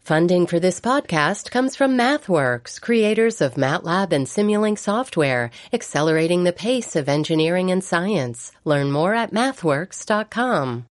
Funding for this podcast comes from MathWorks, creators of MATLAB and Simulink software, accelerating the pace of engineering and science. Learn more at mathworks.com.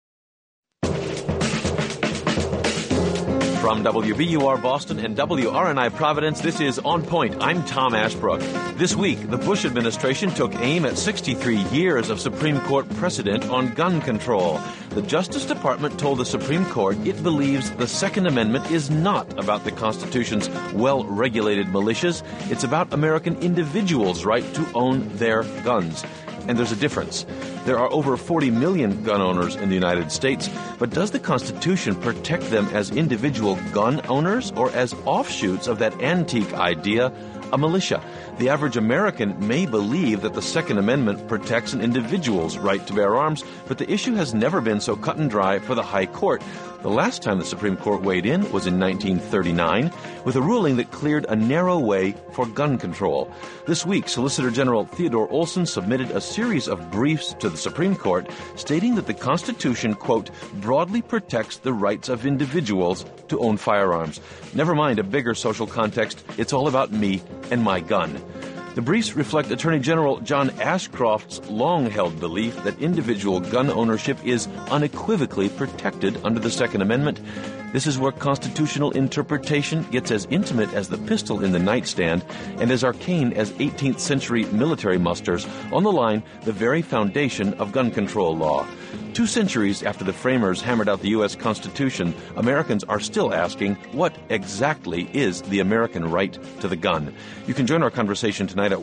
From WBUR Boston and WRNI Providence, this is On Point. I'm Tom Ashbrook. This week, the Bush administration took aim at 63 years of Supreme Court precedent on gun control. The Justice Department told the Supreme Court it believes the Second Amendment is not about the Constitution's well-regulated militias. It's about American individuals' right to own their guns. And there's a difference. There are over 40 million gun owners in the United States, but does the Constitution protect them as individual gun owners or as offshoots of that antique idea, a militia? The average American may believe that the Second Amendment protects an individual's right to bear arms, but the issue has never been so cut and dry for the High Court. The last time the Supreme Court weighed in was in 1939, with a ruling that cleared a narrow way for gun control. This week, Solicitor General Theodore Olson submitted a series of briefs to the Supreme Court stating that the Constitution, quote, broadly protects the rights of individuals to own firearms. Never mind a bigger social context, it's all about me and my gun. The briefs reflect Attorney General John Ashcroft's long-held belief that individual gun ownership is unequivocally protected under the Second Amendment. This is where constitutional interpretation gets as intimate as the pistol in the nightstand and as arcane as 18th century military musters, on the line the very foundation of gun control law. 2 centuries after the framers hammered out the U.S. Constitution, Americans are still asking, what exactly is the American right to the gun? You can join our conversation tonight at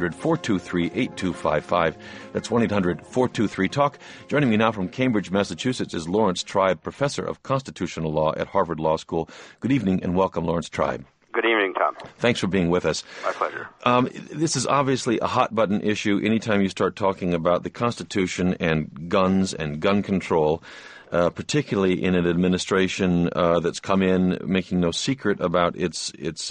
1-800-423-8255. That's 1-800-423-TALK. Joining me now from Cambridge, Massachusetts is Lawrence Tribe, professor of constitutional law at Harvard Law School. Good evening and welcome, Lawrence Tribe. Good evening, Tom. Thanks for being with us. My pleasure. This is obviously a hot-button issue anytime you start talking about the Constitution and guns and gun control, particularly in an administration that's come in making no secret about its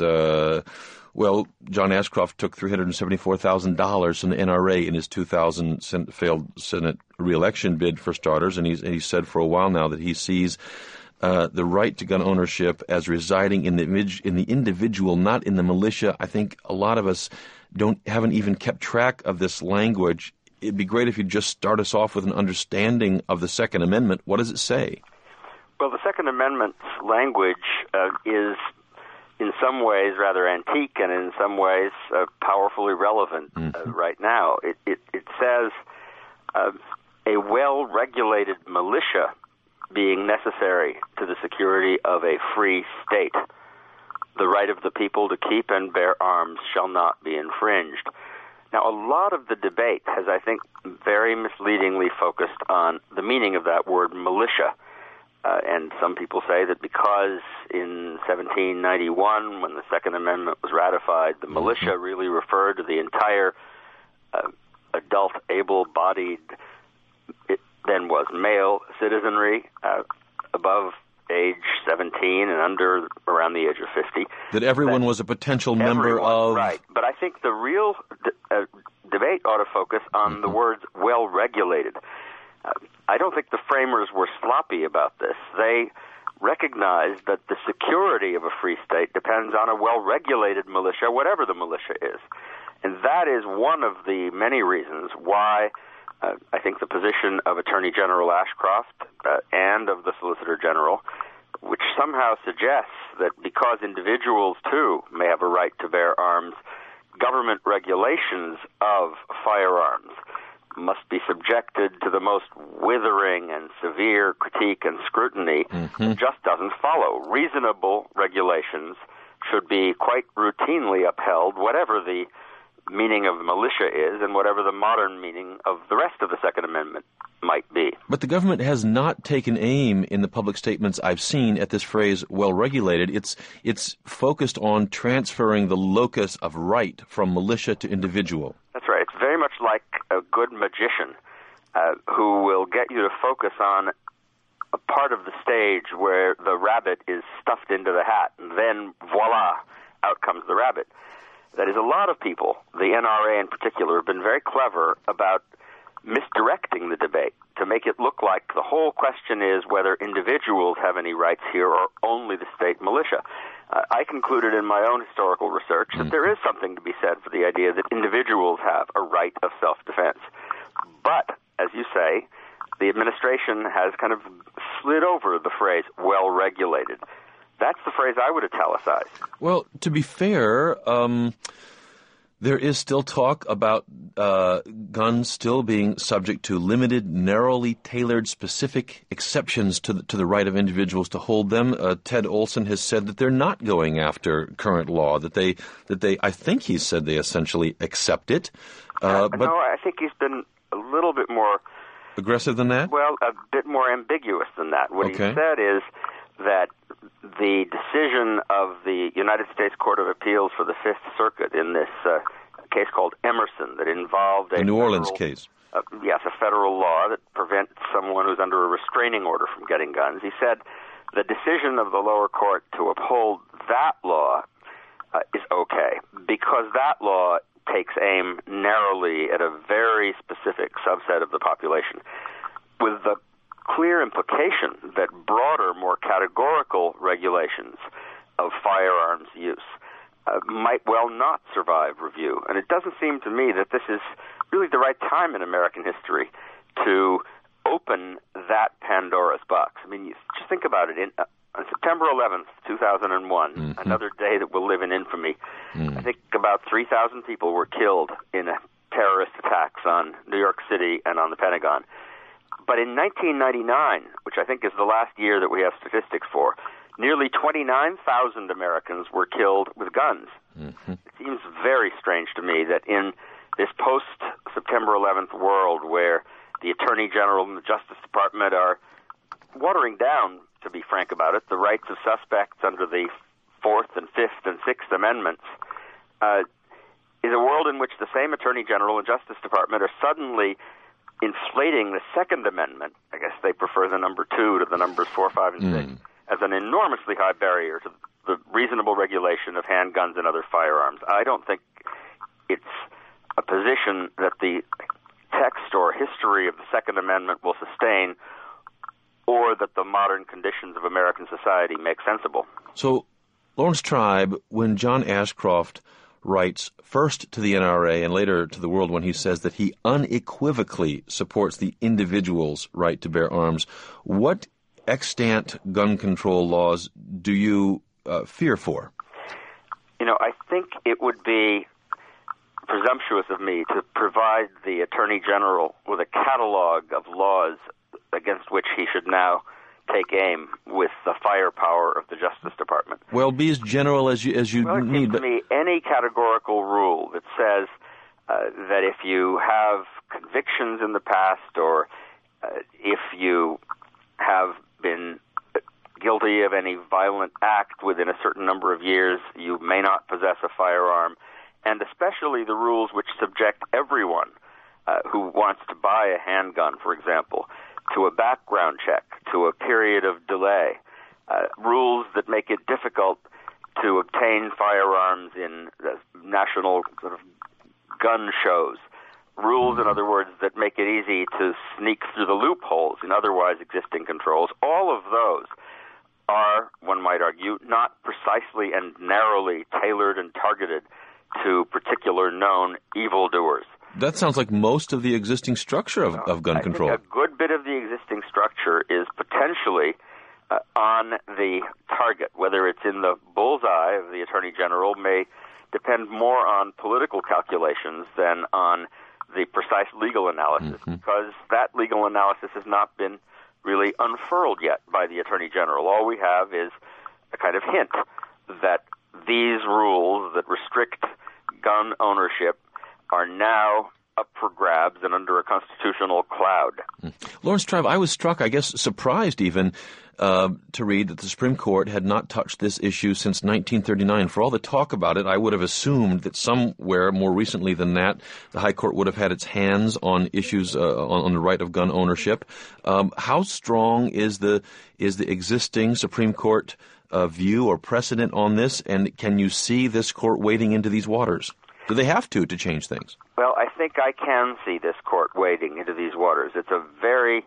well, John Ashcroft took $374,000 from the NRA in his 2000 failed Senate re-election bid, for starters, and he's said for a while now that he sees the right to gun ownership as residing in the individual, not in the militia. I think a lot of us haven't even kept track of this language. It'd be great if you'd just start us off with an understanding of the Second Amendment. What does it say? Well, the Second Amendment's language is in some ways rather antique and in some ways powerfully relevant right now. It says a well-regulated militia being necessary to the security of a free state. The right of the people to keep and bear arms shall not be infringed. Now, a lot of the debate has, I think, very misleadingly focused on the meaning of that word militia. And some people say that because in 1791, when the Second Amendment was ratified, the militia really referred to the entire adult, able-bodied, then was male citizenry above age 17 and under around the age of 50. That everyone was a potential member of... Right. But I think the real debate ought to focus on the words well-regulated. I don't think the framers were sloppy about this. They recognized that the security of a free state depends on a well-regulated militia, whatever the militia is. And that is one of the many reasons why I think the position of Attorney General Ashcroft and of the Solicitor General, which somehow suggests that because individuals, too, may have a right to bear arms, government regulations of firearms must be subjected to the most withering and severe critique and scrutiny, just doesn't follow. Reasonable regulations should be quite routinely upheld, whatever the meaning of militia is and whatever the modern meaning of the rest of the Second Amendment might be. But the government has not taken aim in the public statements I've seen at this phrase, well-regulated. It's focused on transferring the locus of right from militia to individual. That's right. It's very much like a good magician who will get you to focus on a part of the stage where the rabbit is stuffed into the hat, and then voila, out comes the rabbit. That is, a lot of people, the NRA in particular, have been very clever about misdirecting the debate. to make it look like the whole question is whether individuals have any rights here or only the state militia. I concluded in my own historical research that there is something to be said for the idea that individuals have a right of self-defense. But, as you say, the administration has kind of slid over the phrase well-regulated. That's the phrase I would italicize. Well, to be fair, there is still talk about guns still being subject to limited, narrowly tailored, specific exceptions to the right of individuals to hold them. Ted Olson has said that they're not going after current law. That they I think he said they essentially accept it. No, I think he's been a little bit more aggressive than that. Well, a bit more ambiguous than that. What he said is that the decision of the United States Court of Appeals for the Fifth Circuit in this case called Emerson that involved a New Orleans case. Yes, a federal law that prevents someone who's under a restraining order from getting guns. He said the decision of the lower court to uphold that law is okay because that law takes aim narrowly at a very specific subset of the population, with the clear implication that broader, more categorical regulations of firearms use might well not survive review. And it doesn't seem to me that this is really the right time in American history to open that Pandora's box. I mean, just think about it. On September 11th, 2001, another day that will live in infamy, I think about 3,000 people were killed in terrorist attacks on New York City and on the Pentagon. But in 1999, which I think is the last year that we have statistics for, nearly 29,000 Americans were killed with guns. It seems very strange to me that in this post-September 11th world where the Attorney General and the Justice Department are watering down, to be frank about it, the rights of suspects under the Fourth and Fifth and Sixth Amendments, is a world in which the same Attorney General and Justice Department are suddenly inflating the Second Amendment, I guess they prefer the number 2 to the numbers 4, 5, and 6, as an enormously high barrier to the reasonable regulation of handguns and other firearms. I don't think it's a position that the text or history of the Second Amendment will sustain, or that the modern conditions of American society make sensible. So, Lawrence Tribe, when John Ashcroft writes first to the NRA and later to the world when he says that he unequivocally supports the individual's right to bear arms, what extant gun control laws do you fear for? You know, I think it would be presumptuous of me to provide the Attorney General with a catalog of laws against which he should now take aim with the firepower of the Justice Department. Well, be as general as you need. But to me, any categorical rule that says that if you have convictions in the past or if you have been guilty of any violent act within a certain number of years, you may not possess a firearm, and especially the rules which subject everyone who wants to buy a handgun, for example, to a background check, to a period of delay, rules that make it difficult to obtain firearms in national sort of gun shows, rules, in other words, that make it easy to sneak through the loopholes in otherwise existing controls. All of those are, one might argue, not precisely and narrowly tailored and targeted to particular known evildoers. That sounds like most of the existing structure of gun control. I think a good bit of the existing structure is potentially on the target. Whether it's in the bullseye of the Attorney General may depend more on political calculations than on the precise legal analysis, because that legal analysis has not been really unfurled yet by the Attorney General. All we have is a kind of hint that these rules that restrict gun ownership are now up for grabs and under a constitutional cloud. Lawrence Tribe, I was struck, I guess surprised even, to read that the Supreme Court had not touched this issue since 1939. For all the talk about it, I would have assumed that somewhere more recently than that, the High Court would have had its hands on issues on the right of gun ownership. How strong is the existing Supreme Court view or precedent on this, and can you see this court wading into these waters? Do they have to change things? Well, I think I can see this court wading into these waters. It's a very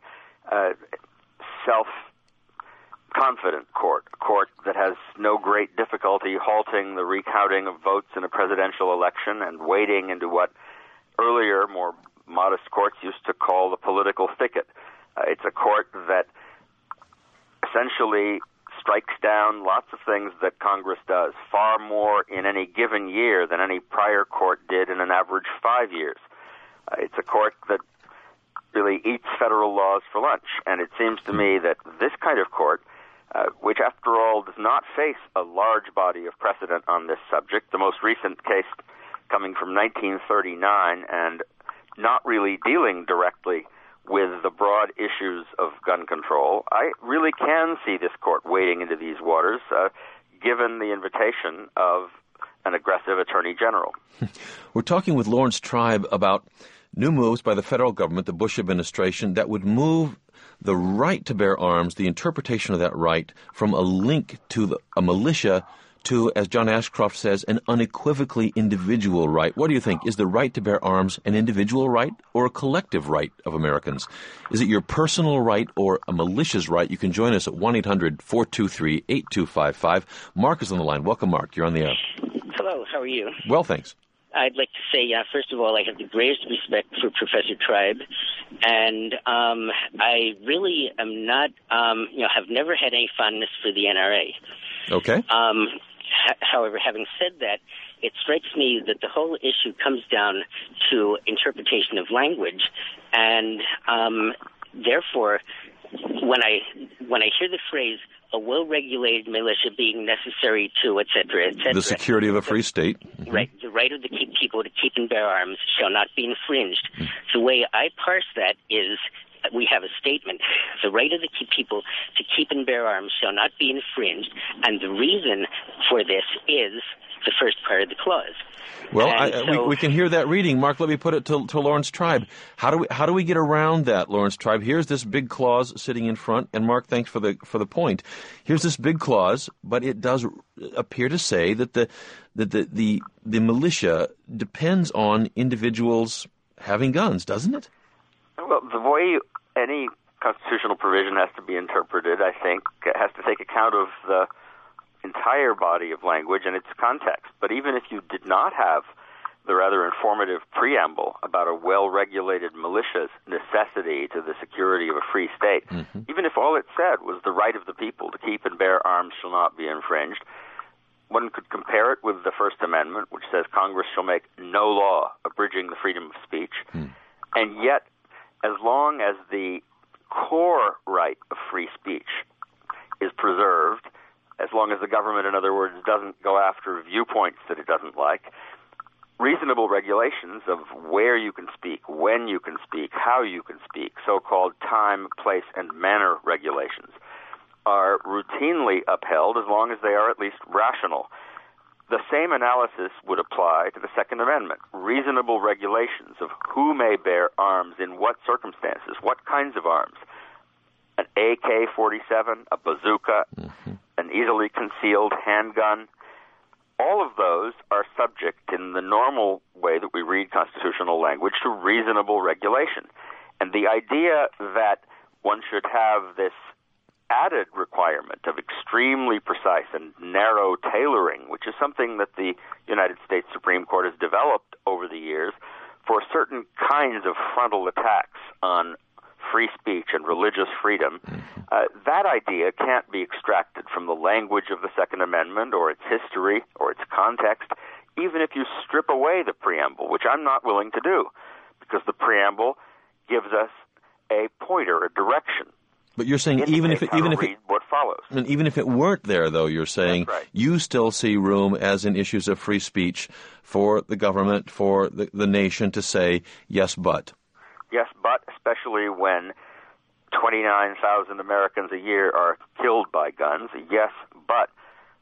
self-confident court, a court that has no great difficulty halting the recounting of votes in a presidential election and wading into what earlier, more modest courts used to call the political thicket. It's a court that essentially strikes down lots of things that Congress does, far more in any given year than any prior court did in an average 5 years. It's a court that really eats federal laws for lunch, and it seems to me that this kind of court, which after all does not face a large body of precedent on this subject, the most recent case coming from 1939 and not really dealing directly with the broad issues of gun control, I really can see this court wading into these waters, given the invitation of an aggressive attorney general. We're talking with Laurence Tribe about new moves by the federal government, the Bush administration, that would move the right to bear arms, the interpretation of that right, from a link to a militia to, as John Ashcroft says, an unequivocally individual right. What do you think? Is the right to bear arms an individual right or a collective right of Americans? Is it your personal right or a militia's right? You can join us at 1-800-423-8255. Mark is on the line. Welcome, Mark. You're on the air. Hello. How are you? Well, thanks. I'd like to say, first of all, I have the greatest respect for Professor Tribe, and I really am not, have never had any fondness for the NRA. Okay. However, having said that, it strikes me that the whole issue comes down to interpretation of language, and therefore, when I hear the phrase "a well-regulated militia being necessary to," etc., the security of a free state, right, the right of the people to keep and bear arms shall not be infringed. The way I parse that is, we have a statement: the right of the people to keep and bear arms shall not be infringed, and the reason for this is the first part of the clause. Well, we can hear that reading. Mark, let me put it to Laurence Tribe. How do we get around that, Laurence Tribe? Here's this big clause sitting in front, and Mark, thanks for the point. Here's this big clause, but it does appear to say that the militia depends on individuals having guns, doesn't it? Well, the way any constitutional provision has to be interpreted, I think, has to take account of the entire body of language and its context. But even if you did not have the rather informative preamble about a well-regulated militia's necessity to the security of a free state, even if all it said was the right of the people to keep and bear arms shall not be infringed, one could compare it with the First Amendment, which says Congress shall make no law abridging the freedom of speech. And yet, as long as the core right of free speech is preserved, as long as the government, in other words, doesn't go after viewpoints that it doesn't like, reasonable regulations of where you can speak, when you can speak, how you can speak, so-called time, place, and manner regulations, are routinely upheld as long as they are at least rational. The same analysis would apply to the Second Amendment. Reasonable regulations of who may bear arms in what circumstances, what kinds of arms. An AK-47, a bazooka, an easily concealed handgun. All of those are subject in the normal way that we read constitutional language to reasonable regulation. And the idea that one should have this added requirement of extremely precise and narrow tailoring, which is something that the United States Supreme Court has developed over the years for certain kinds of frontal attacks on free speech and religious freedom, that idea can't be extracted from the language of the Second Amendment or its history or its context, even if you strip away the preamble, which I'm not willing to do, because the preamble gives us a pointer, a direction. But you're saying even if what follows. And even if it weren't there, though, you're saying you still see room, as in issues of free speech, for the government, for the nation to say, yes, but. Yes, but especially when 29,000 Americans a year are killed by guns. Yes, but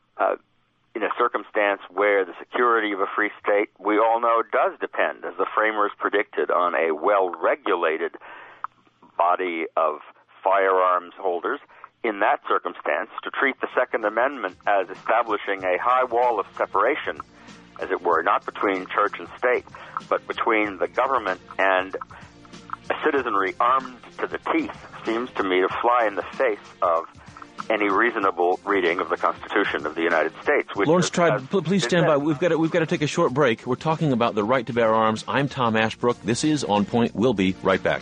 in a circumstance where the security of a free state, we all know, does depend, as the framers predicted, on a well-regulated body of firearms holders. In that circumstance, to treat the Second Amendment as establishing a high wall of separation as it were, not between church and state, but between the government and a citizenry armed to the teeth, seems to me to fly in the face of any reasonable reading of the Constitution of the United States. Lawrence Tribe, please stand by. We've got to take a short break. We're talking about the right to bear arms. I'm Tom Ashbrook. This is On Point. We'll be right back.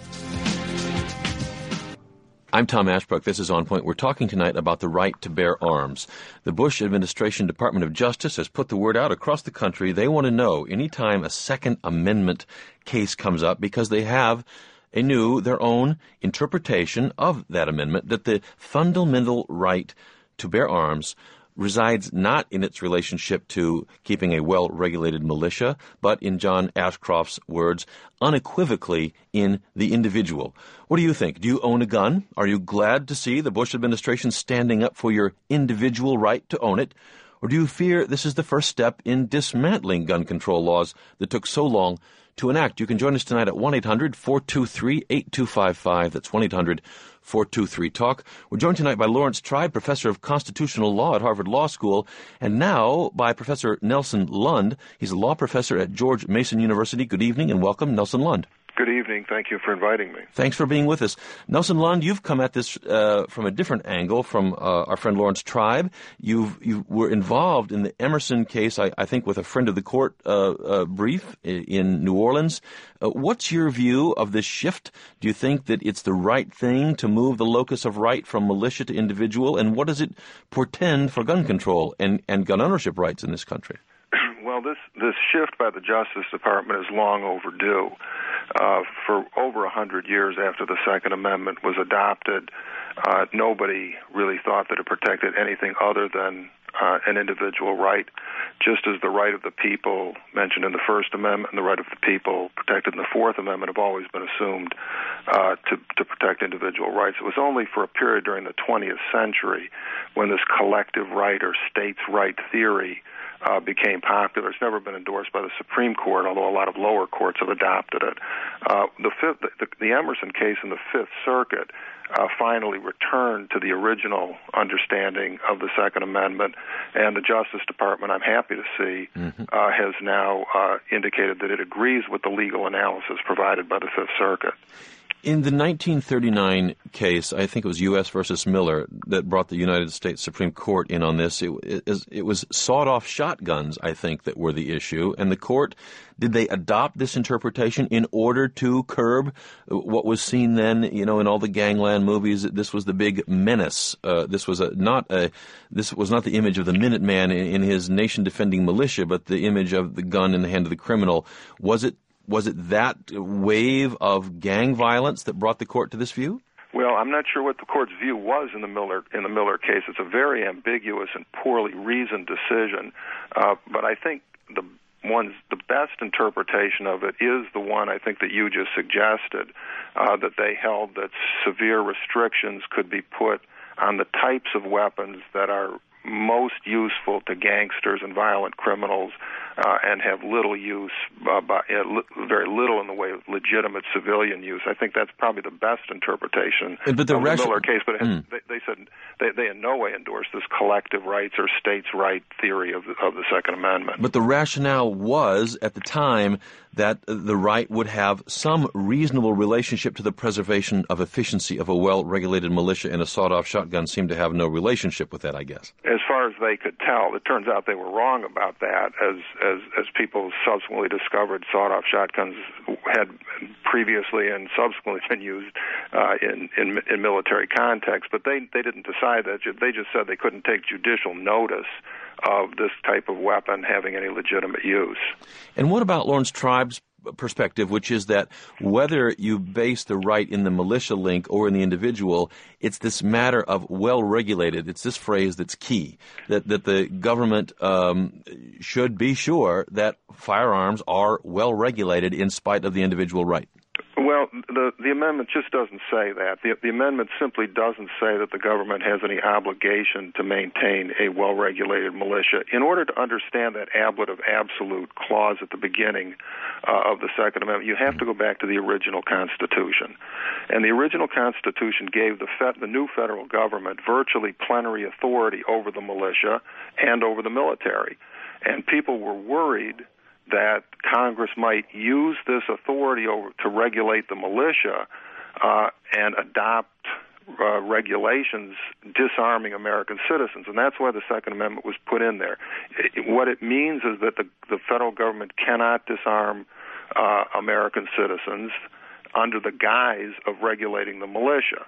I'm Tom Ashbrook. This is On Point. We're talking tonight about the right to bear arms. The Bush administration Department of Justice has put the word out across the country. They want to know anytime a Second Amendment case comes up, because they have their own interpretation of that amendment, that the fundamental right to bear arms resides not in its relationship to keeping a well-regulated militia, but, in John Ashcroft's words, unequivocally in the individual. What do you think? Do you own a gun? Are you glad to see the Bush administration standing up for your individual right to own it? Or do you fear this is the first step in dismantling gun control laws that took so long to enact? You can join us tonight at 1-800-423-8255. That's 1-800-423-TALK. We're joined tonight by Lawrence Tribe, professor of constitutional law at Harvard Law School, and now by Professor Nelson Lund. He's a law professor at George Mason University. Good evening and welcome, Nelson Lund. Good evening. Thank you for inviting me. Thanks for being with us. Nelson Lund, you've come at this from a different angle from our friend Lawrence Tribe. You were involved in the Emerson case, I think, with a friend of the court brief in New Orleans. What's your view of this shift? Do you think that it's the right thing to move the locus of right from militia to individual? And what does it portend for gun control and gun ownership rights in this country? Well, this shift by the Justice Department is long overdue. For over 100 years after the Second Amendment was adopted, nobody really thought that it protected anything other than an individual right, just as the right of the people mentioned in the First Amendment and the right of the people protected in the Fourth Amendment have always been assumed to protect individual rights. It was only for a period during the 20th century when this collective right or states' right theory became popular. It's never been endorsed by the Supreme Court, although a lot of lower courts have adopted it. The Emerson case in the Fifth Circuit finally returned to the original understanding of the Second Amendment, and the Justice Department, I'm happy to see, has now indicated that it agrees with the legal analysis provided by the Fifth Circuit. In the 1939 case, I think it was U.S. versus Miller that brought the United States Supreme Court in on this. It was sawed-off shotguns, I think, that were the issue. And the court, did they adopt this interpretation in order to curb what was seen then, in all the gangland movies? This was the big menace. This was not the image of the Minuteman in his nation-defending militia, but the image of the gun in the hand of the criminal. Was it that wave of gang violence that brought the court to this view? Well, I'm not sure what the court's view was in the Miller case. It's a very ambiguous and poorly reasoned decision, but I think the best interpretation of it is the one I think that you just suggested, that they held that severe restrictions could be put on the types of weapons that are most useful to gangsters and violent criminals, and have little use, very little in the way of legitimate civilian use. I think that's probably the best interpretation of the Miller case. But they said they in no way endorsed this collective rights or states' right theory of the Second Amendment. But the rationale was, at the time, that the right would have some reasonable relationship to the preservation of efficiency of a well-regulated militia, and a sawed-off shotgun seemed to have no relationship with that, I guess. As far as they could tell, it turns out they were wrong about that, as people subsequently discovered. Sawed-off shotguns had previously and subsequently been used in military context, but they didn't decide that. They just said they couldn't take judicial notice of this type of weapon having any legitimate use. And what about Lawrence Tribe's perspective, which is that whether you base the right in the militia link or in the individual, it's this matter of well-regulated. It's this phrase that's key, that the government should be sure that firearms are well-regulated in spite of the individual right. Well, the amendment just doesn't say that. The amendment simply doesn't say that the government has any obligation to maintain a well-regulated militia. In order to understand that ablative absolute clause at the beginning of the Second Amendment, you have to go back to the original Constitution. And the original Constitution gave the new federal government virtually plenary authority over the militia and over the military. and people were worried that Congress might use this authority to regulate the militia and adopt regulations disarming American citizens, and that's why the Second Amendment was put in there. What it means is that the federal government cannot disarm American citizens under the guise of regulating the militia.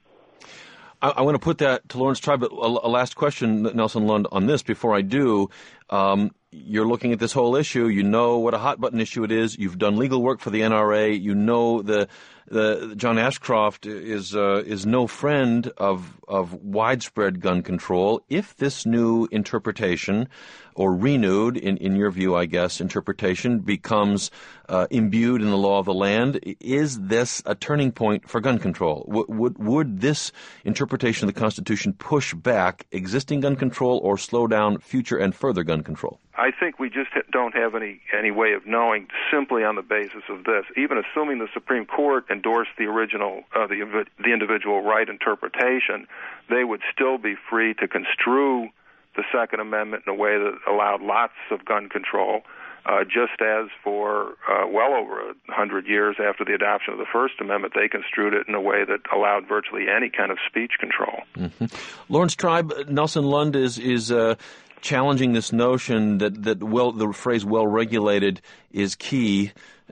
I want to put that to Lawrence Tribe, but a last question, Nelson Lund, on this before I do. You're looking at this whole issue. You know what a hot-button issue it is. You've done legal work for the NRA. You know the John Ashcroft is no friend of widespread gun control. If this new interpretation, or renewed, in your view, I guess, interpretation becomes imbued in the law of the land, is this a turning point for gun control? Would this interpretation of the Constitution push back existing gun control or slow down future and further gun control? I think we just don't have any way of knowing simply on the basis of this. Even assuming the Supreme Court endorsed the original, the individual right interpretation, they would still be free to construe the Second Amendment in a way that allowed lots of gun control, just as for well over 100 years after the adoption of the First Amendment, they construed it in a way that allowed virtually any kind of speech control. Mm-hmm. Lawrence Tribe, Nelson Lund is challenging this notion that the phrase "well-regulated" is key.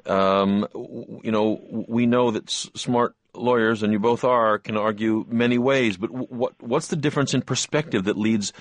We know that smart lawyers, and you both are, can argue many ways. But what's the difference in perspective that leads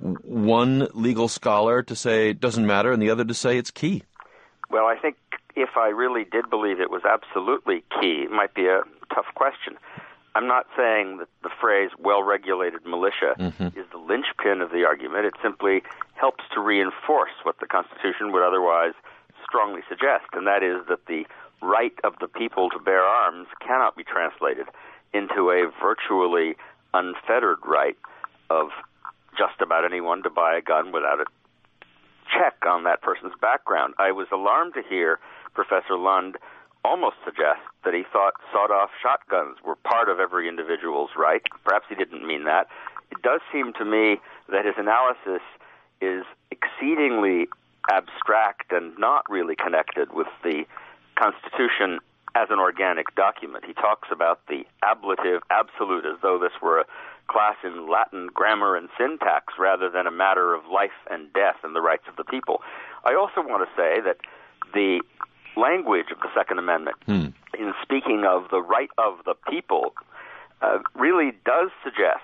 one legal scholar to say it doesn't matter and the other to say it's key? Well, I think if I really did believe it was absolutely key, it might be a tough question. I'm not saying that the phrase well-regulated militia is the linchpin of the argument. It simply helps to reinforce what the Constitution would otherwise strongly suggest, and that is that the right of the people to bear arms cannot be translated into a virtually unfettered right of just about anyone to buy a gun without a check on that person's background. I was alarmed to hear Professor Lund almost suggest that he thought sawed-off shotguns were part of every individual's right. Perhaps he didn't mean that. It does seem to me that his analysis is exceedingly abstract and not really connected with the Constitution as an organic document. He talks about the ablative absolute as though this were a class in Latin grammar and syntax rather than a matter of life and death and the rights of the people. I also want to say that the language of the Second Amendment, in speaking of the right of the people, really does suggest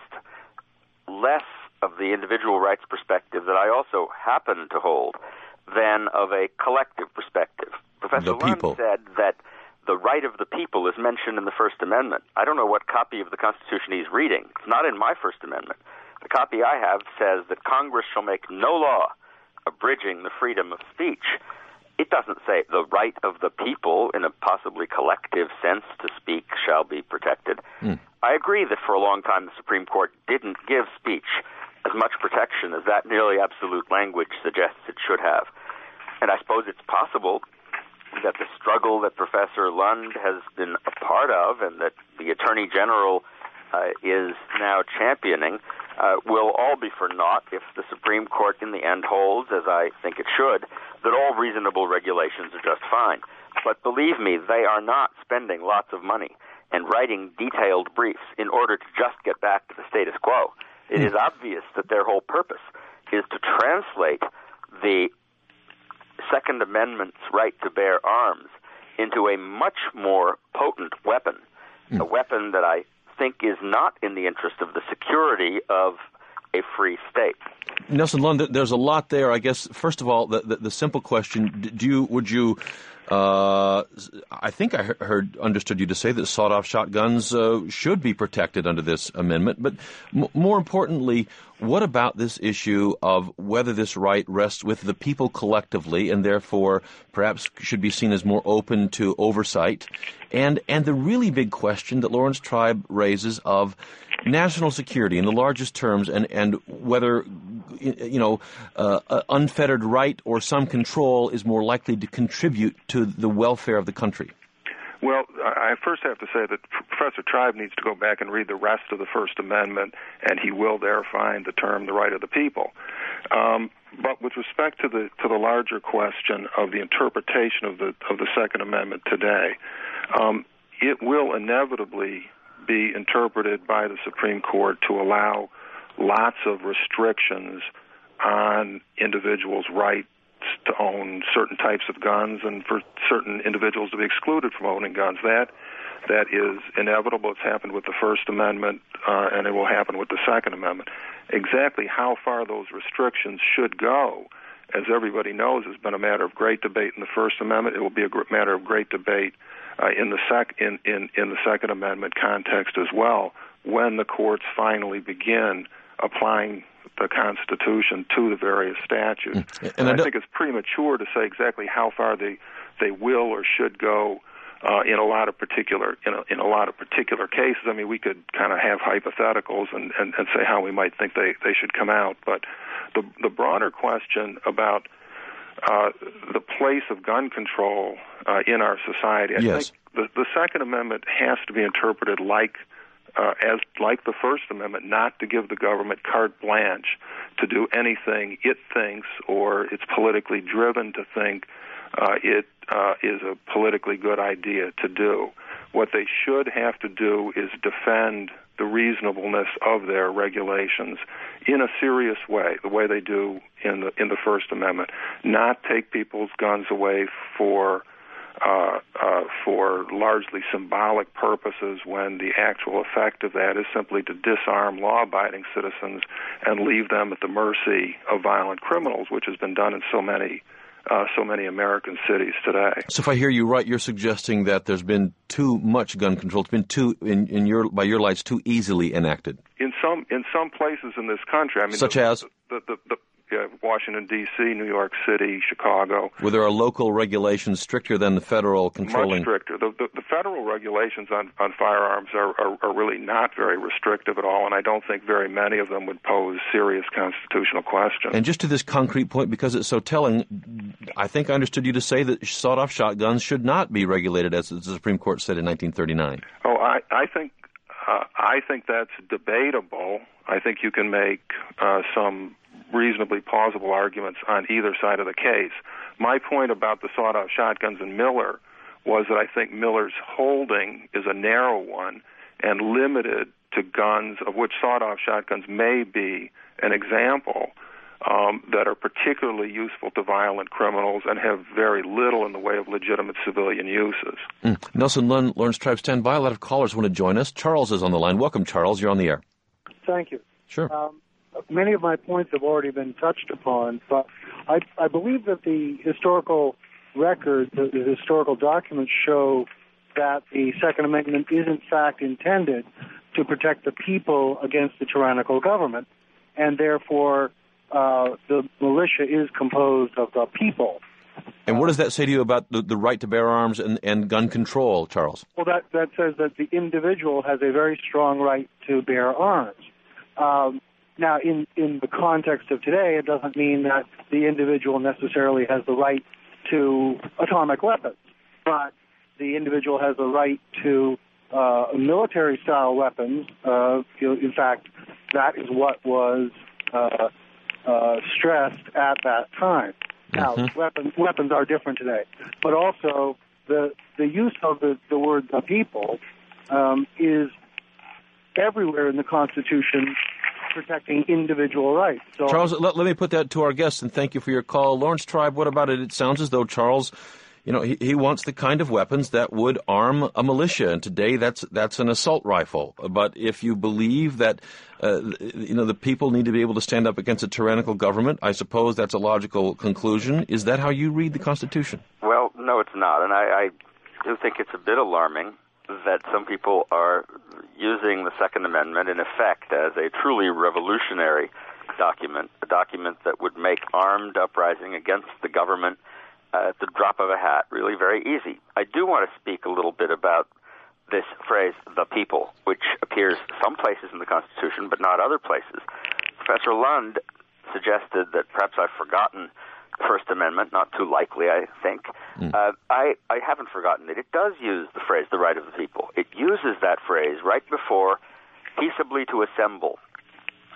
less of the individual rights perspective that I also happen to hold than of a collective perspective. Professor Lund said that the right of the people is mentioned in the First Amendment. I don't know what copy of the Constitution he's reading. It's not in my First Amendment. The copy I have says that Congress shall make no law abridging the freedom of speech. It doesn't say the right of the people in a possibly collective sense to speak shall be protected. I agree that for a long time the Supreme Court didn't give speech as much protection as that nearly absolute language suggests it should have. And I suppose it's possible that the struggle that Professor Lund has been a part of and that the Attorney General is now championing will all be for naught if the Supreme Court in the end holds, as I think it should, that all reasonable regulations are just fine. But believe me, they are not spending lots of money and writing detailed briefs in order to just get back to the status quo. It is obvious that their whole purpose is to translate the Second Amendment's right to bear arms into a much more potent weapon, a weapon that I think is not in the interest of the security of a free state. Nelson Lund, there's a lot there. I guess, first of all, the simple question, I think I understood you to say that sawed-off shotguns should be protected under this amendment. But more importantly, what about this issue of whether this right rests with the people collectively and therefore perhaps should be seen as more open to oversight? And the really big question that Lawrence Tribe raises of national security in the largest terms and whether unfettered right or some control is more likely to contribute to the welfare of the country. Well, I first have to say that Professor Tribe needs to go back and read the rest of the First Amendment, and he will there find the term the right of the people. But Well, with respect to the larger question of the interpretation of the Second Amendment today, it will inevitably be interpreted by the Supreme Court to allow lots of restrictions on individuals' rights to own certain types of guns and for certain individuals to be excluded from owning guns. That is inevitable. It's happened with the First Amendment, and it will happen with the Second Amendment. Exactly how far those restrictions should go, as everybody knows, has been a matter of great debate in the First Amendment. It will be a matter of great debate in the Second Amendment context as well, when the courts finally begin applying the Constitution to the various statutes. And I think it's premature to say exactly how far they will or should go in a lot of particular cases. I mean, we could kind of have hypotheticals and say how we might think they should come out, but the broader question about the place of gun control in our society, I think the Second Amendment has to be interpreted like the First Amendment, not to give the government carte blanche to do anything it thinks or it's politically driven to think it is a politically good idea to do. What they should have to do is defend the reasonableness of their regulations in a serious way, the way they do in the First Amendment, not take people's guns away for largely symbolic purposes when the actual effect of that is simply to disarm law-abiding citizens and leave them at the mercy of violent criminals, which has been done in so many American cities today. So if I hear you right, you're suggesting that there's been too much gun control. It's been by your lights, too easily enacted. In some places in this country, I mean, such as Washington D.C., New York City, Chicago, where there are local regulations stricter than the federal controlling. Much stricter. The federal regulations on firearms are really not very restrictive at all, and I don't think very many of them would pose serious constitutional questions. And just to this concrete point, because it's so telling, I think I understood you to say that sawed-off shotguns should not be regulated, as the Supreme Court said in 1939. Oh, I think that's debatable. I think you can make some reasonably plausible arguments on either side of the case. My point about the sawed-off shotguns in Miller was that I think Miller's holding is a narrow one and limited to guns, of which sawed-off shotguns may be an example, that are particularly useful to violent criminals and have very little in the way of legitimate civilian uses. Nelson Lund, Lawrence Tribe, stand by. A lot of callers want to join us. Charles is on the line. Welcome, Charles. You're on the air. Thank you. Sure. Many of my points have already been touched upon, but I believe that the historical record, the historical documents show that the Second Amendment is in fact intended to protect the people against the tyrannical government, and therefore the militia is composed of the people. And what does that say to you about the right to bear arms and gun control, Charles? Well, that says that the individual has a very strong right to bear arms. Now, in the context of today, it doesn't mean that the individual necessarily has the right to atomic weapons, but the individual has the right to military-style weapons. In fact, that is what was stressed at that time. Now, weapons are different today, but also the use of the word "the people" is everywhere in the Constitution, protecting individual rights. So, Charles, let me put that to our guests, and thank you for your call. Lawrence Tribe, what about it? It sounds as though Charles, he wants the kind of weapons that would arm a militia, and today that's an assault rifle. But if you believe that the people need to be able to stand up against a tyrannical government, I suppose that's a logical conclusion. Is that how you read the Constitution? Well, no, it's not, and I do think it's a bit alarming that some people are using the Second Amendment in effect as a truly revolutionary document, a document that would make armed uprising against the government at the drop of a hat really very easy. I do want to speak a little bit about this phrase, "the people," which appears some places in the Constitution but not other places. Professor Lund suggested that perhaps I've forgotten the First Amendment, not too likely, I think. I haven't forgotten it. It does use the phrase, "the right of the people." It uses that phrase right before "peaceably to assemble."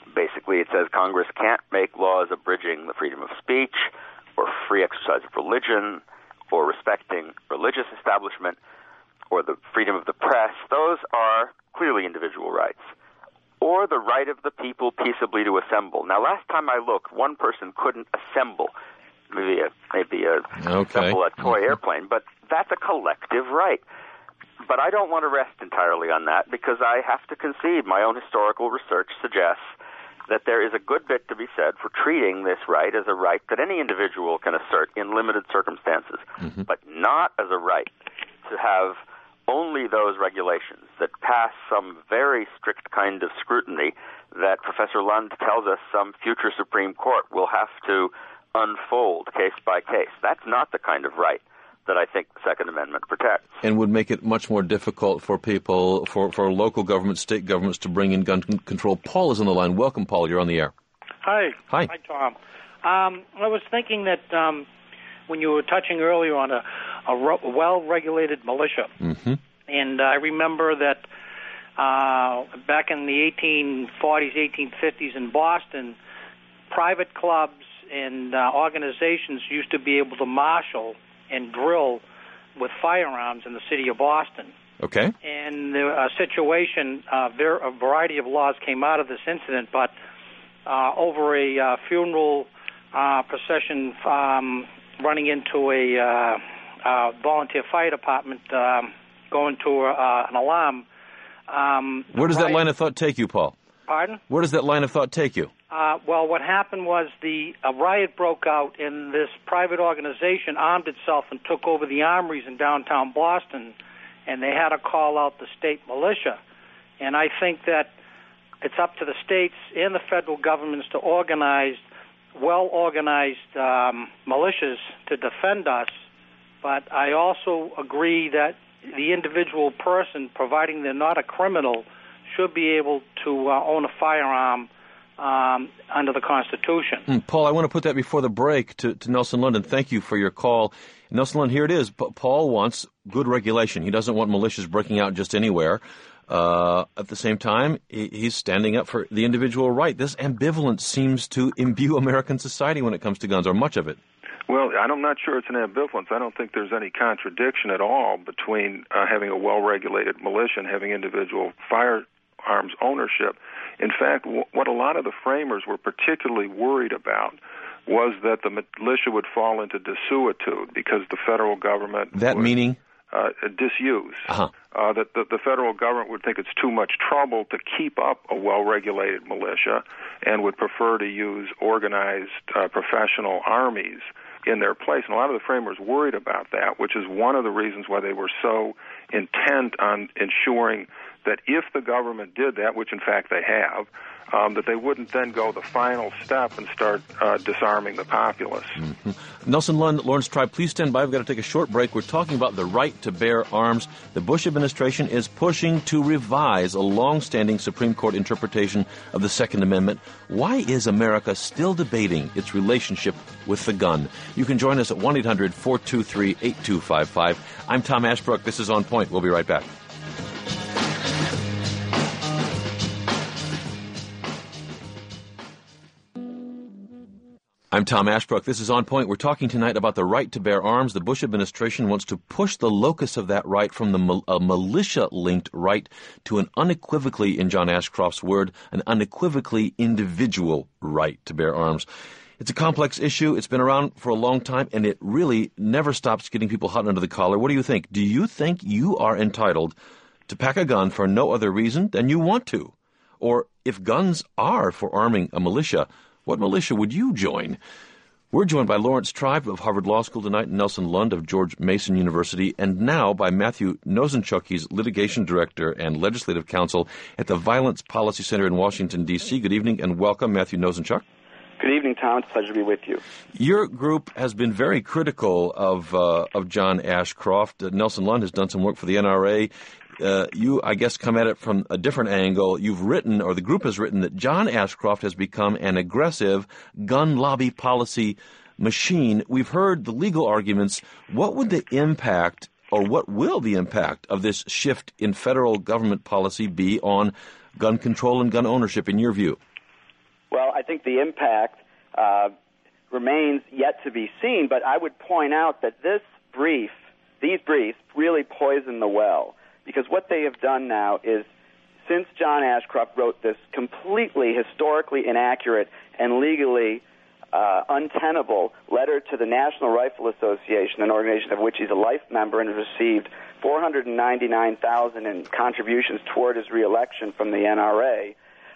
Basically, it says Congress can't make laws abridging the freedom of speech or free exercise of religion or respecting religious establishment or the freedom of the press. Those are clearly individual rights. Or the right of the people peaceably to assemble. Now, last time I looked, one person couldn't assemble. Maybe assemble a toy airplane, but that's a collective right. But I don't want to rest entirely on that because I have to concede my own historical research suggests that there is a good bit to be said for treating this right as a right that any individual can assert in limited circumstances, but not as a right to have only those regulations that pass some very strict kind of scrutiny that Professor Lund tells us some future Supreme Court will have to unfold case by case. That's not the kind of right that I think the Second Amendment protects. And would make it much more difficult for people, for local governments, state governments to bring in gun control. Paul is on the line. Welcome, Paul. You're on the air. Hi. Hi, Tom. I was thinking that when you were touching earlier on a well-regulated militia, and I remember that back in the 1840s, 1850s in Boston, private clubs and organizations used to be able to marshal and drill with firearms in the city of Boston. Okay. And a situation, a variety of laws came out of this incident, but over a funeral procession running into a volunteer fire department going to an alarm. Where does that line of thought take you, Paul? Pardon? Where does that line of thought take you? Well, what happened was a riot broke out, and this private organization armed itself and took over the armories in downtown Boston, and they had to call out the state militia. And I think that it's up to the states and the federal governments to organize well-organized militias to defend us. But I also agree that the individual person, providing they're not a criminal, should be able to own a firearm under the Constitution. Paul, I want to put that before the break to Nelson Lund, and thank you for your call. Nelson Lund, here it is. Paul wants good regulation. He doesn't want militias breaking out just anywhere. At the same time, he's standing up for the individual right. This ambivalence seems to imbue American society when it comes to guns, or much of it. Well, I'm not sure it's an ambivalence. I don't think there's any contradiction at all between having a well-regulated militia and having individual firearms ownership. In fact, what a lot of the framers were particularly worried about was that the militia would fall into desuetude because the federal government meaning? Disuse. That the federal government would think it's too much trouble to keep up a well-regulated militia and would prefer to use organized professional armies in their place. And a lot of the framers worried about that, which is one of the reasons why they were so intent on ensuring that if the government did that, which in fact they have, that they wouldn't then go the final step and start disarming the populace. Nelson Lund, Lawrence Tribe, please stand by. We've got to take a short break. We're talking about the right to bear arms. The Bush administration is pushing to revise a long-standing Supreme Court interpretation of the Second Amendment. Why is America still debating its relationship with the gun? You can join us at 1-800-423-8255. I'm Tom Ashbrook. This is On Point. We'll be right back. I'm Tom Ashbrook. This is On Point. We're talking tonight about the right to bear arms. The Bush administration wants to push the locus of that right from the militia-linked right to an unequivocally, in John Ashcroft's word, an unequivocally individual right to bear arms. It's a complex issue. It's been around for a long time, and it really never stops getting people hot under the collar. What do you think? Do you think you are entitled to pack a gun for no other reason than you want to? Or if guns are for arming a militia, what militia would you join? We're joined by Lawrence Tribe of Harvard Law School tonight, and Nelson Lund of George Mason University, and now by Matthew Nosenchuk. He's Litigation Director and Legislative Counsel at the Violence Policy Center in Washington, D.C. Good evening and welcome, Matthew Nosenchuk. Good evening, Tom. It's a pleasure to be with you. Your group has been very critical of John Ashcroft. Nelson Lund has done some work for the NRA. You, I guess, come at it from a different angle. You've written, or the group has written, that John Ashcroft has become an aggressive gun lobby policy machine. We've heard the legal arguments. What would the impact, or what will the impact of this shift in federal government policy be on gun control and gun ownership, in your view? Well, I think the impact remains yet to be seen, but I would point out that these briefs really poison the well, because what they have done now is, since John Ashcroft wrote this completely historically inaccurate and legally untenable letter to the National Rifle Association, an organization of which he's a life member and has received $499,000 in contributions toward his reelection from the NRA,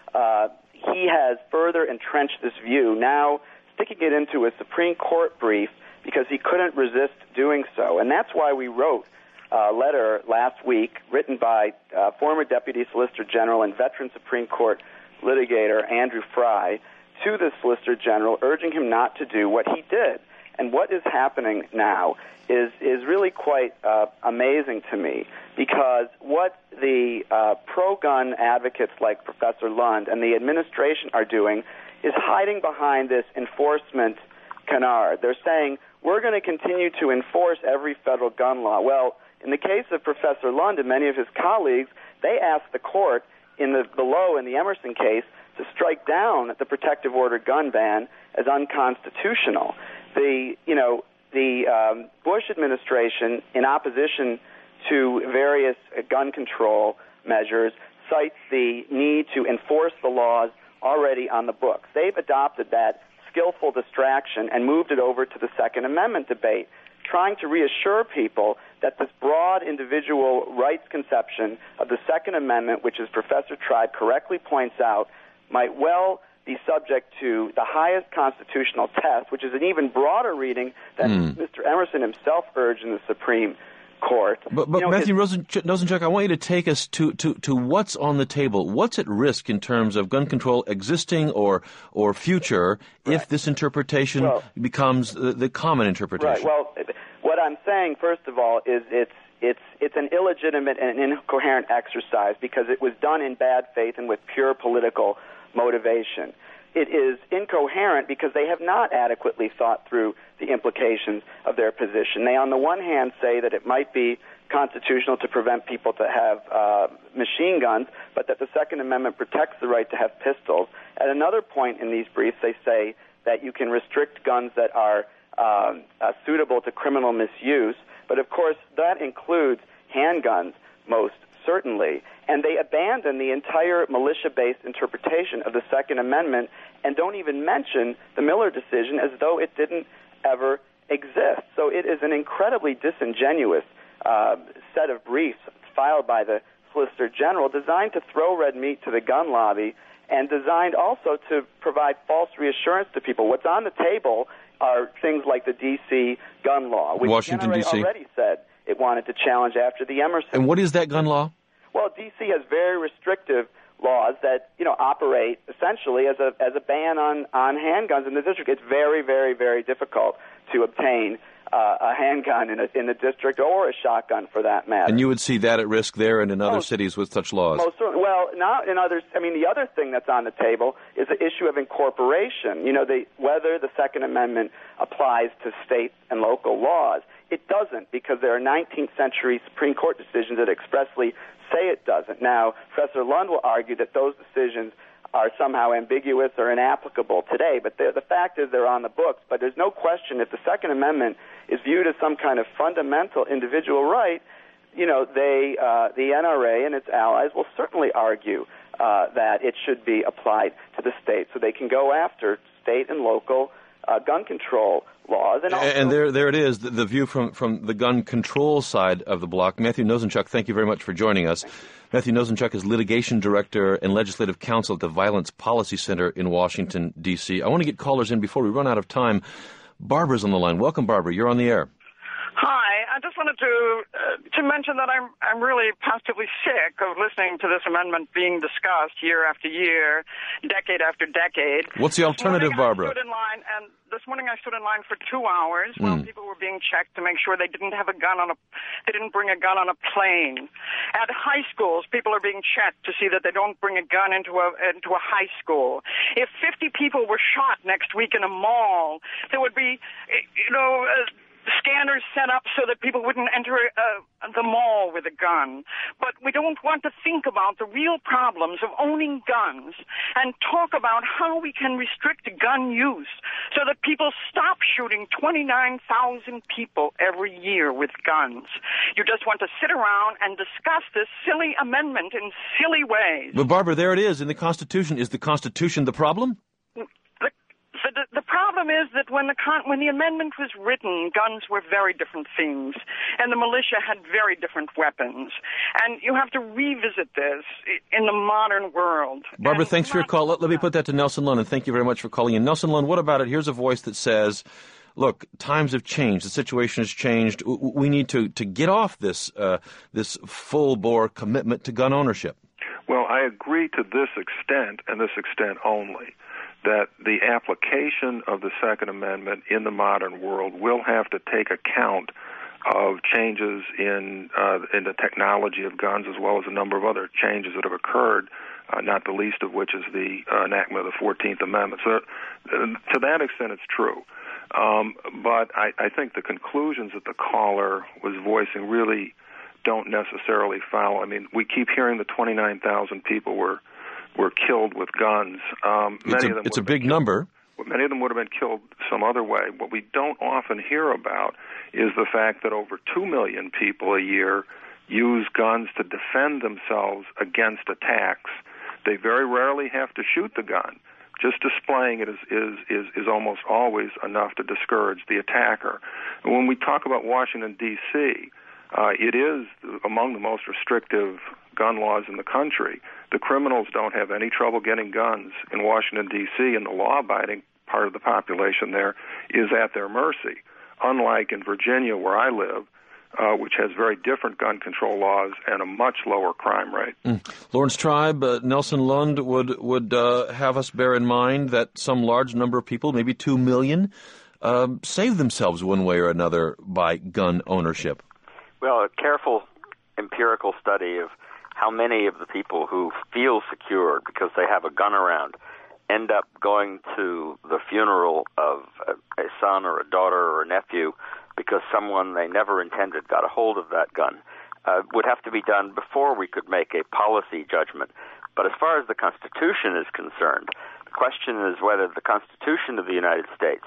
he has further entrenched this view, now sticking it into a Supreme Court brief because he couldn't resist doing so. And that's why we wrote a letter last week written by former Deputy Solicitor General and veteran Supreme Court litigator Andrew Fry to the Solicitor General, urging him not to do what he did. And what is happening now is really quite amazing to me, because what the pro-gun advocates like Professor Lund and the administration are doing is hiding behind this enforcement canard. They're saying, we're going to continue to enforce every federal gun law. Well, in the case of Professor Lund and many of his colleagues, they asked the court in the Emerson case to strike down the protective order gun ban as unconstitutional. The Bush administration, in opposition to various gun control measures, cites the need to enforce the laws already on the books. They've adopted that skillful distraction and moved it over to the Second Amendment debate, trying to reassure people that this broad individual rights conception of the Second Amendment, which as Professor Tribe correctly points out, might well be subject to the highest constitutional test, which is an even broader reading than Mr. Emerson himself urged in the Supreme Court. But Matthew Nosenchuk, I want you to take us to what's on the table. What's at risk in terms of gun control existing or future if this interpretation becomes the common interpretation? Right. Well, what I'm saying, first of all, is it's an illegitimate and incoherent exercise because it was done in bad faith and with pure political motivation. It is incoherent because they have not adequately thought through the implications of their position. They, on the one hand, say that it might be constitutional to prevent people to have machine guns, but that the Second Amendment protects the right to have pistols. At another point in these briefs, they say that you can restrict guns that are suitable to criminal misuse, but of course that includes handguns most certainly. And they abandon the entire militia-based interpretation of the Second Amendment and don't even mention the Miller decision as though it didn't ever exist. So it is an incredibly disingenuous set of briefs filed by the Solicitor General designed to throw red meat to the gun lobby and designed also to provide false reassurance to people. What's on the table are things like the D.C. gun law, which Washington, NRA D.C. already said it wanted to challenge after the Emerson. And what is that gun law? Well, D.C. has very restrictive laws that operate essentially as a ban on handguns in the district. It's very, very, very difficult to obtain a handgun in the district or a shotgun for that matter. And you would see that at risk there and in other cities with such laws? Most certainly. Well, not in others. I mean, the other thing that's on the table is the issue of incorporation. Whether the Second Amendment applies to state and local laws. It doesn't, because there are 19th century Supreme Court decisions that expressly say it doesn't. Now, Professor Lund will argue that those decisions are somehow ambiguous or inapplicable today, but the fact is they're on the books. But there's no question if the Second Amendment is viewed as some kind of fundamental individual right, the NRA and its allies will certainly argue that it should be applied to the state, so they can go after state and local gun control laws. And there it is, the view from the gun control side of the block. Matthew Nosenchuk, thank you very much for joining us. Matthew Nosenchuk is Litigation Director and Legislative Counsel at the Violence Policy Center in Washington, D.C. I want to get callers in before we run out of time. Barbara's on the line. Welcome, Barbara. You're on the air. Hi. I just wanted to mention that I'm really positively sick of listening to this amendment being discussed year after year, decade after decade. What's the alternative, Barbara? This morning I stood in line for 2 hours while people were being checked to make sure they didn't have they didn't bring a gun on a plane. At high schools, people are being checked to see that they don't bring a gun into a high school. If 50 people were shot next week in a mall, there would be, scanners set up so that people wouldn't enter the mall with a gun. But we don't want to think about the real problems of owning guns and talk about how we can restrict gun use so that people stop shooting 29,000 people every year with guns. You just want to sit around and discuss this silly amendment in silly ways. But Barbara, there it is in the Constitution. Is the Constitution the problem? The problem is that when the amendment was written, guns were very different things, and the militia had very different weapons. And you have to revisit this in the modern world. Barbara, thanks for your call. Let me put that to Nelson Lund, and thank you very much for calling in. Nelson Lund, what about it? Here's a voice that says, look, times have changed. The situation has changed. We need to get off this full-bore commitment to gun ownership. Well, I agree to this extent, and this extent only, that the application of the Second Amendment in the modern world will have to take account of changes in the technology of guns, as well as a number of other changes that have occurred, not the least of which is the enactment of the 14th Amendment. So to that extent, it's true. But I think the conclusions that the caller was voicing really don't necessarily follow. I mean, we keep hearing that 29,000 people were killed with guns. It's a big number. Many of them would have been killed some other way. What we don't often hear about is the fact that over 2 million people a year use guns to defend themselves against attacks. They very rarely have to shoot the gun. Just displaying it is almost always enough to discourage the attacker. And when we talk about Washington, D.C., it is among the most restrictive gun laws in the country. The criminals don't have any trouble getting guns in Washington, D.C., and the law-abiding part of the population there is at their mercy, unlike in Virginia, where I live, which has very different gun control laws and a much lower crime rate. Lawrence Tribe, Nelson Lund would have us bear in mind that some large number of people, maybe 2 million, save themselves one way or another by gun ownership. Well, a careful empirical study of how many of the people who feel secure because they have a gun around end up going to the funeral of a son or a daughter or a nephew because someone they never intended got a hold of that gun would have to be done before we could make a policy judgment. But as far as the Constitution is concerned, the question is whether the Constitution of the United States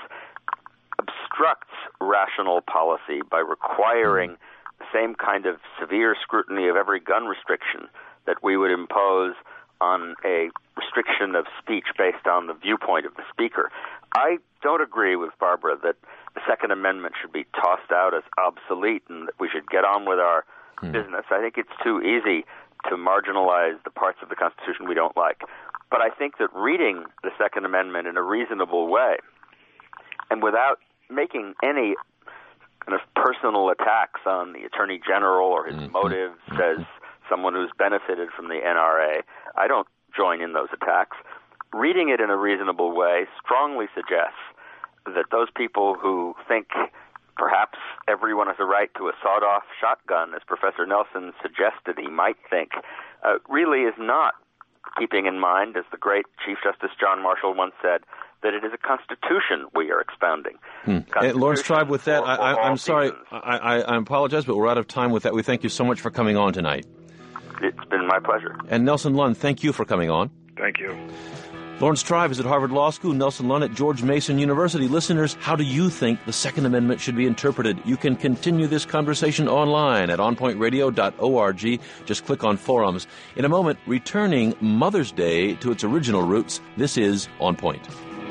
obstructs rational policy by requiring the same kind of severe scrutiny of every gun restriction that we would impose on a restriction of speech based on the viewpoint of the speaker. I don't agree with Barbara that the Second Amendment should be tossed out as obsolete and that we should get on with our business. I think it's too easy to marginalize the parts of the Constitution we don't like. But I think that reading the Second Amendment in a reasonable way and without making any kind of personal attacks on the Attorney General or his motives as someone who's benefited from the NRA, I don't join in those attacks. Reading it in a reasonable way strongly suggests that those people who think perhaps everyone has a right to a sawed-off shotgun, as Professor Nelson suggested he might think, really is not keeping in mind, as the great Chief Justice John Marshall once said, that it is a constitution we are expounding. Lawrence Tribe, with that, I'm sorry, I apologize, but we're out of time with that. We thank you so much for coming on tonight. It's been my pleasure. And Nelson Lund, thank you for coming on. Thank you. Lawrence Tribe is at Harvard Law School, Nelson Lund at George Mason University. Listeners, how do you think the Second Amendment should be interpreted? You can continue this conversation online at onpointradio.org. Just click on forums. In a moment, returning Mother's Day to its original roots, this is On Point.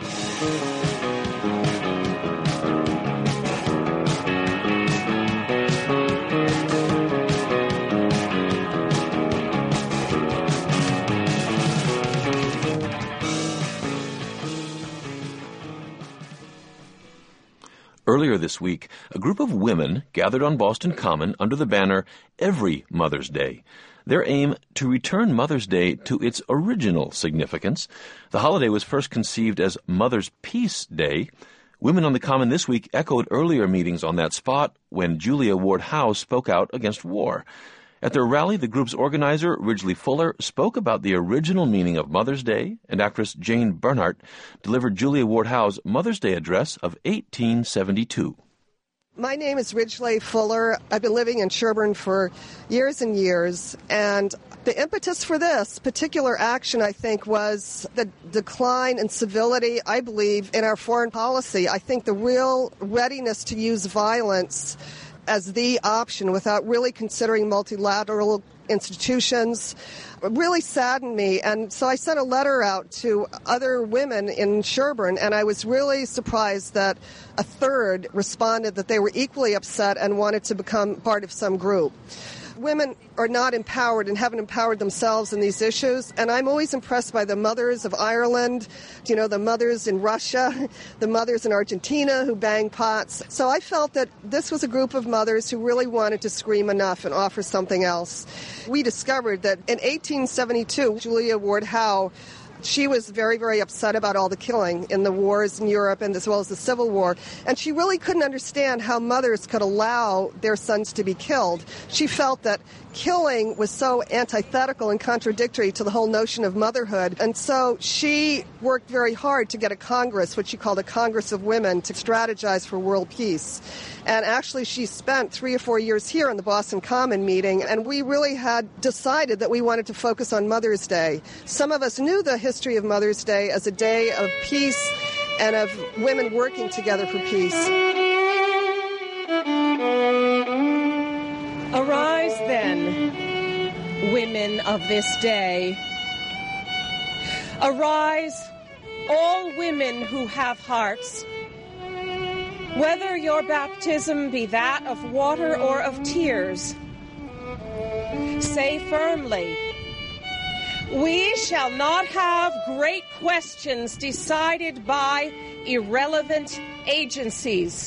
Earlier this week, a group of women gathered on Boston Common under the banner Every Mother's Day. Their aim to return Mother's Day to its original significance. The holiday was first conceived as Mother's Peace Day. Women on the Common this week echoed earlier meetings on that spot when Julia Ward Howe spoke out against war. At their rally, the group's organizer, Ridgely Fuller, spoke about the original meaning of Mother's Day, and actress Jane Bernhardt delivered Julia Ward Howe's Mother's Day address of 1872. My name is Ridgely Fuller. I've been living in Sherburne for years and years, and the impetus for this particular action, I think, was the decline in civility, I believe, in our foreign policy. I think the real readiness to use violence as the option without really considering multilateral institutions really saddened me. And so I sent a letter out to other women in Sherburne, and I was really surprised that a third responded that they were equally upset and wanted to become part of some group. Women are not empowered and haven't empowered themselves in these issues, and I'm always impressed by the mothers of Ireland, the mothers in Russia, the mothers in Argentina who bang pots. So I felt that this was a group of mothers who really wanted to scream enough and offer something else. We discovered that in 1872, Julia Ward Howe, she was very, very upset about all the killing in the wars in Europe and as well as the Civil War. And she really couldn't understand how mothers could allow their sons to be killed. She felt that killing was so antithetical and contradictory to the whole notion of motherhood. And so she worked very hard to get a Congress, which she called a Congress of Women, to strategize for world peace. And actually she spent 3 or 4 years here in the Boston Common meeting, and we really had decided that we wanted to focus on Mother's Day. Some of us knew the history of Mother's Day as a day of peace and of women working together for peace. Arise then, women of this day. Arise, all women who have hearts. Whether your baptism be that of water or of tears, say firmly, we shall not have great questions decided by irrelevant agencies.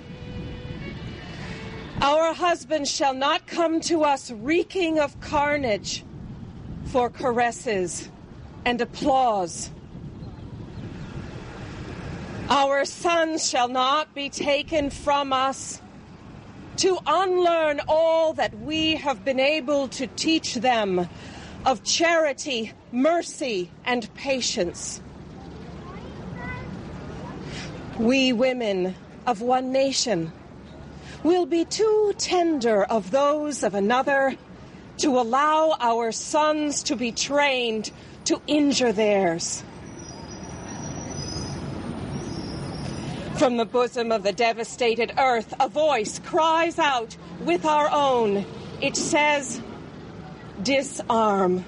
Our husbands shall not come to us reeking of carnage for caresses and applause. Our sons shall not be taken from us to unlearn all that we have been able to teach them of charity, mercy, and patience. We women of one nation will be too tender of those of another to allow our sons to be trained to injure theirs. From the bosom of the devastated earth, a voice cries out with our own. It says, disarm.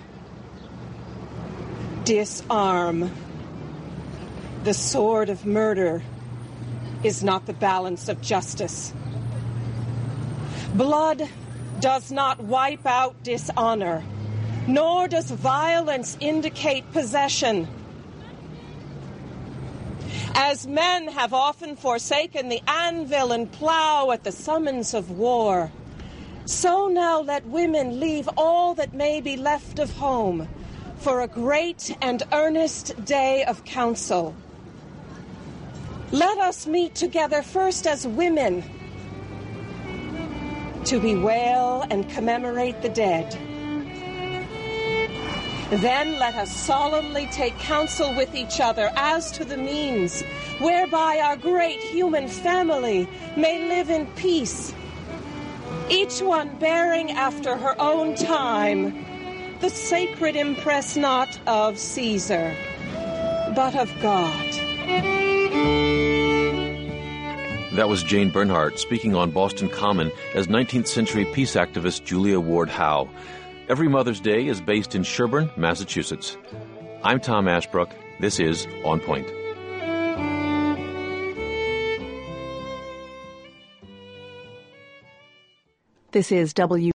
Disarm. The sword of murder is not the balance of justice. Blood does not wipe out dishonor, nor does violence indicate possession. As men have often forsaken the anvil and plow at the summons of war, so now let women leave all that may be left of home for a great and earnest day of council. Let us meet together first as women to bewail and commemorate the dead. Then let us solemnly take counsel with each other as to the means whereby our great human family may live in peace, each one bearing after her own time the sacred impress not of Caesar, but of God. That was Jane Bernhardt speaking on Boston Common as 19th century peace activist Julia Ward Howe. Every Mother's Day is based in Sherburne, Massachusetts. I'm Tom Ashbrook. This is On Point. This is